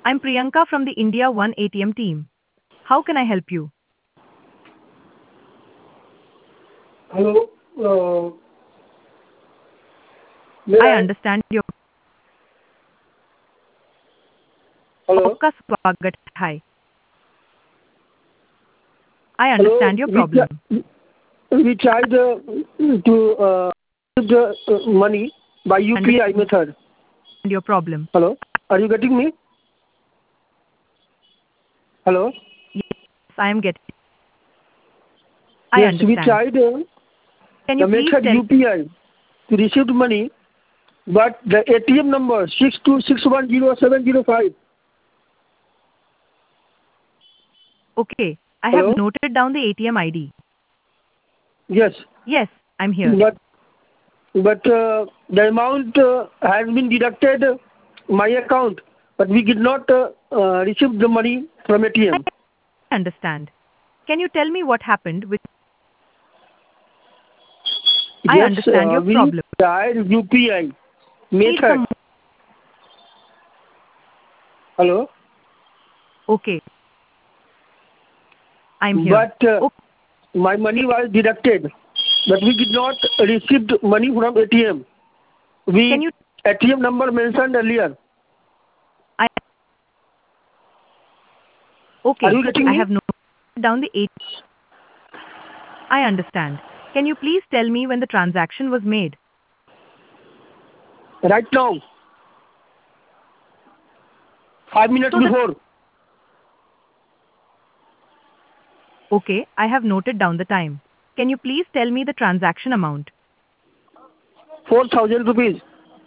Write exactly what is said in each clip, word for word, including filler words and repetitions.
I'm Priyanka from the India One A T M team. How can I help you? Hello. Uh, may I I? understand your Hello. आपका स्वागत है. I Hello. understand your We problem. try- we tried uh, to uh, give the uh, money by U P I method. And your problem. Hello. Are you getting me? Hello. Yes, I am getting. I Yes, we understand. tried uh, Can the you please method tell? U P I to receive money, but the A T M number six two six one zero seven zero five. Okay, I have Hello. noted down the A T M I D. Yes, Yes, I'm here. but but uh, the amount uh, has been deducted uh, my account, but we did not uh, uh, receive the money from A T M. I understand. Can you tell me what happened with? I Yes, understand uh, your we problem. tried U P I Need method. some. Hello, Okay, I'm here. but uh, Okay, my money was deducted, but we did not receive money from A T M. We can you? A T M number mentioned earlier. I Are okay. you getting I me? have noted down the A. I understand. Can you please tell me when the transaction was made? Right now, five minutes So the before. okay, I have noted down the time. Can you please tell me the transaction amount? Four thousand rupees.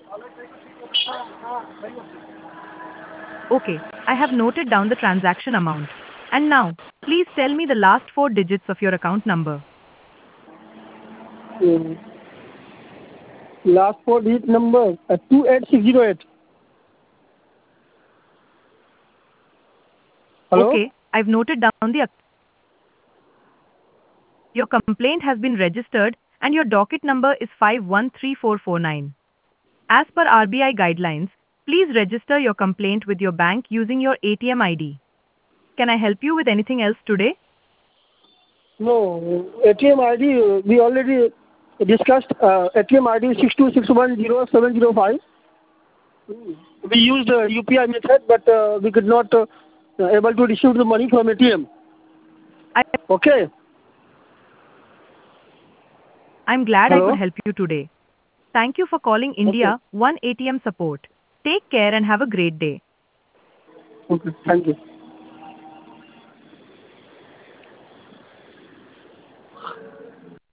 Okay, I have noted down the transaction amount. And now, please tell me the last four digits of your account number. Mm. Last four digit number uh, two eight six zero eight. Hello. Okay, I've noted down the ac- your complaint has been registered and your docket number is five one three four four nine. As per R B I guidelines, please register your complaint with your bank using your A T M I D. Can I help you with anything else today? No, A T M I D, uh, we already discussed uh, A T M I D six two six one zero seven zero five. We used uh, U P I method, but uh, we could not uh, able to receive the money from A T M. I, Okay. I'm glad I could Hello. help you today. Thank you for calling Okay. India One A T M support. Take care and have a great day. Okay. Thank you.